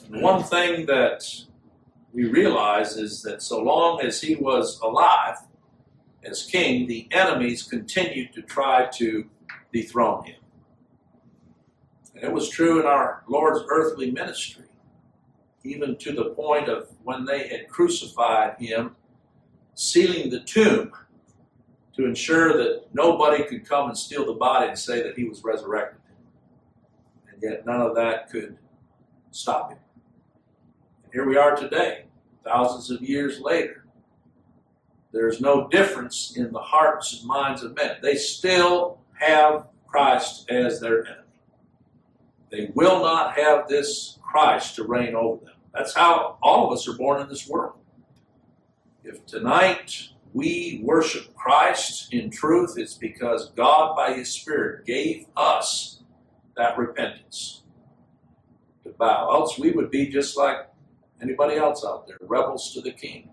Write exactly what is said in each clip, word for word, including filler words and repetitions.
And one thing that we realize is that so long as he was alive as king, the enemies continued to try to dethrone him. And it was true in our Lord's earthly ministry, even to the point of when they had crucified him, sealing the tomb to ensure that nobody could come and steal the body and say that he was resurrected. And yet none of that could stop him. And here we are today, thousands of years later. There's no difference in the hearts and minds of men. They still have Christ as their enemy. They will not have this Christ to reign over them. That's how all of us are born in this world. If tonight we worship Christ in truth, it's because God by His Spirit gave us that repentance to bow. Else we would be just like anybody else out there, rebels to the King.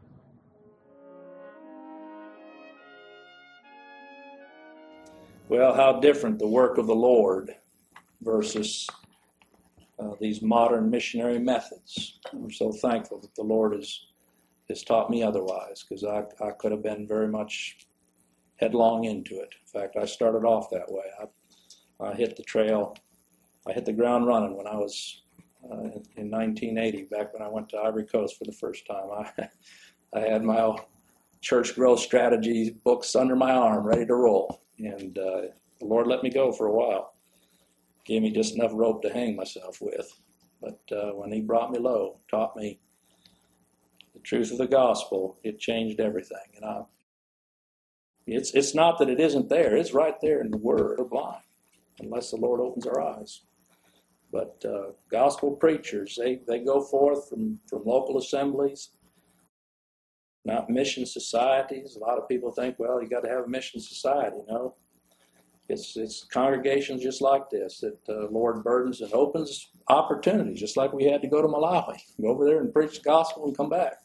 Well, how different the work of the Lord versus uh, these modern missionary methods. I'm so thankful that the Lord has, has taught me otherwise, because I, I could have been very much headlong into it. In fact, I started off that way. I, I hit the trail, I hit the ground running when I was uh, in, in nineteen eighty, back when I went to Ivory Coast for the first time. I, I had my church growth strategy books under my arm, ready to roll. And uh, the Lord let me go for a while. Gave me just enough rope to hang myself with. But uh, when He brought me low, taught me the truth of the gospel, it changed everything. And I, it's it's not that it isn't there. It's right there in the Word. We're blind unless the Lord opens our eyes. But uh, gospel preachers, they, they go forth from, from local assemblies, not mission societies. A lot of people think, well, you got to have a mission society. No, it's it's congregations just like this that the uh, Lord burdens and opens opportunities, just like we had to go to Malawi, go over there and preach the gospel and come back.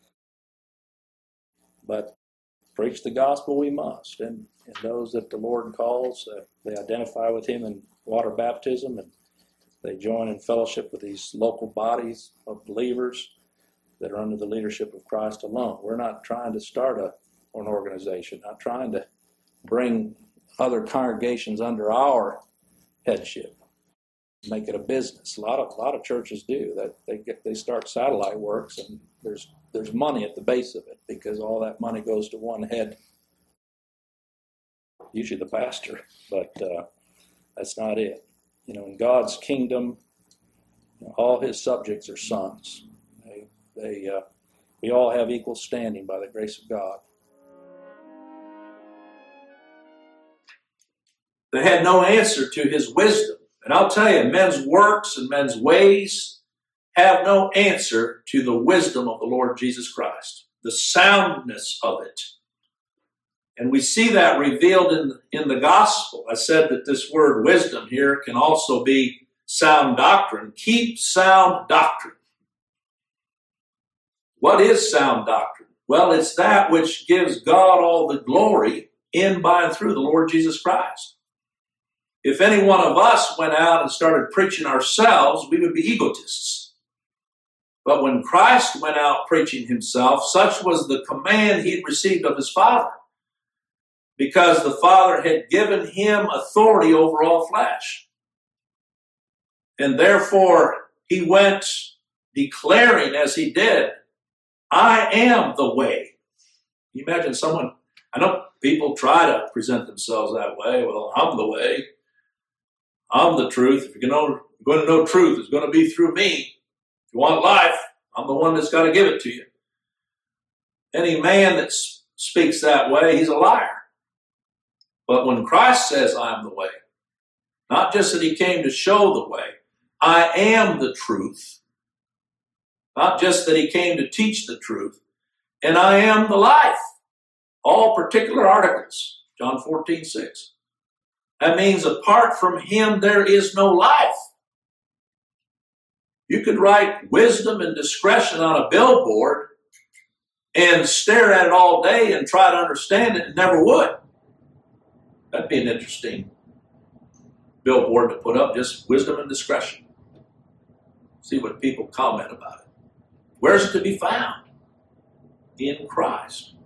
But preach the gospel we must, and, and those that the Lord calls, uh, they identify with Him in water baptism, and they join in fellowship with these local bodies of believers that are under the leadership of Christ alone. We're not trying to start a, an organization, not trying to bring other congregations under our headship, make it a business. A lot of a lot of churches do that. They get they start satellite works, and there's there's money at the base of it because all that money goes to one head, usually the pastor. But uh, that's not it. You know, in God's kingdom, you know, all His subjects are sons. They, uh, we all have equal standing by the grace of God. They had no answer to His wisdom. And I'll tell you, men's works and men's ways have no answer to the wisdom of the Lord Jesus Christ, the soundness of it. And we see that revealed in, in the gospel. I said that this word wisdom here can also be sound doctrine. Keep sound doctrine. What is sound doctrine? Well, it's that which gives God all the glory in, by, and through the Lord Jesus Christ. If any one of us went out and started preaching ourselves, we would be egotists. But when Christ went out preaching Himself, such was the command He had received of His Father, because the Father had given Him authority over all flesh. And therefore, He went declaring as He did, I am the way. Can you imagine someone, I know people try to present themselves that way. Well, I'm the way. I'm the truth. If you're going to know, going to know truth, it's going to be through me. If you want life, I'm the one that's got to give it to you. Any man that speaks that way, he's a liar. But when Christ says, I am the way, not just that He came to show the way, I am the truth. Not just that He came to teach the truth, and I am the life. All particular articles, John fourteen six. That means apart from Him, there is no life. You could write wisdom and discretion on a billboard and stare at it all day and try to understand it and never would. That'd be an interesting billboard to put up, just wisdom and discretion. See what people comment about it. Where is it to be found? In Christ.